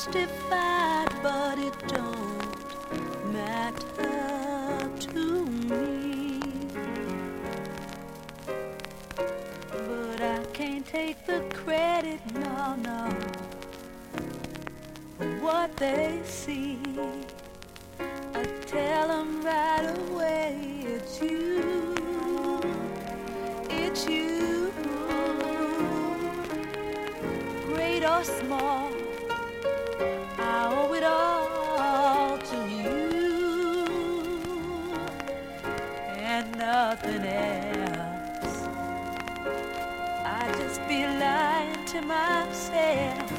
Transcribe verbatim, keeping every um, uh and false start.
justified, but it don't matter to me. But I can't take the credit, no, no, for what they see. I tell them right away, it's you, it's you. Great or small, I owe it all to you, and nothing else. I just be lying to myself